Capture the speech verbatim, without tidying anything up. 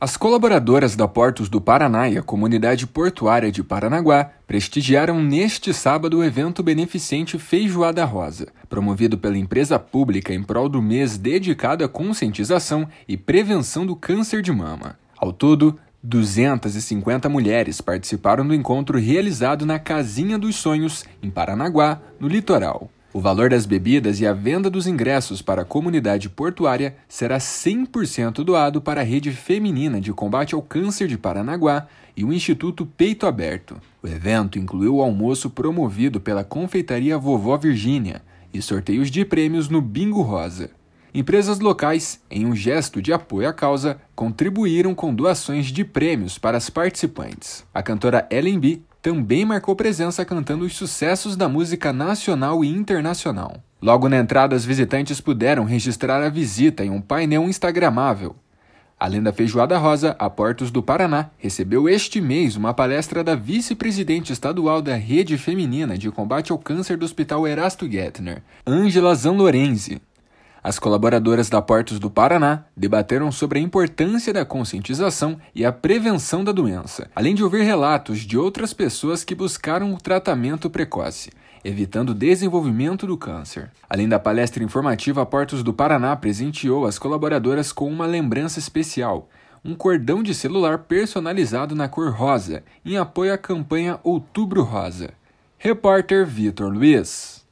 As colaboradoras da Portos do Paraná e a Comunidade Portuária de Paranaguá prestigiaram neste sábado o evento beneficente Feijoada Rosa, promovido pela empresa pública em prol do mês dedicado à conscientização e prevenção do câncer de mama. Ao todo, duzentas e cinquenta mulheres participaram do encontro realizado na Casinha dos Sonhos, em Paranaguá, no litoral. O valor das bebidas e a venda dos ingressos para a comunidade portuária será cem por cento doado para a Rede Feminina de Combate ao Câncer de Paranaguá e o Instituto Peito Aberto. O evento incluiu o almoço promovido pela Confeitaria Vovó Virgínia e sorteios de prêmios no Bingo Rosa. Empresas locais, em um gesto de apoio à causa, contribuíram com doações de prêmios para as participantes. A cantora Ellen B também marcou presença cantando os sucessos da música nacional e internacional. Logo na entrada, os visitantes puderam registrar a visita em um painel instagramável. Além da Feijoada Rosa, a Portos do Paraná recebeu este mês uma palestra da vice-presidente estadual da Rede Feminina de Combate ao Câncer do Hospital Erasto Gettner, Ângela Zanlorenzi. As colaboradoras da Portos do Paraná debateram sobre a importância da conscientização e a prevenção da doença, além de ouvir relatos de outras pessoas que buscaram o tratamento precoce, evitando o desenvolvimento do câncer. Além da palestra informativa, a Portos do Paraná presenteou as colaboradoras com uma lembrança especial, um cordão de celular personalizado na cor rosa, em apoio à campanha Outubro Rosa. Repórter Vitor Luiz.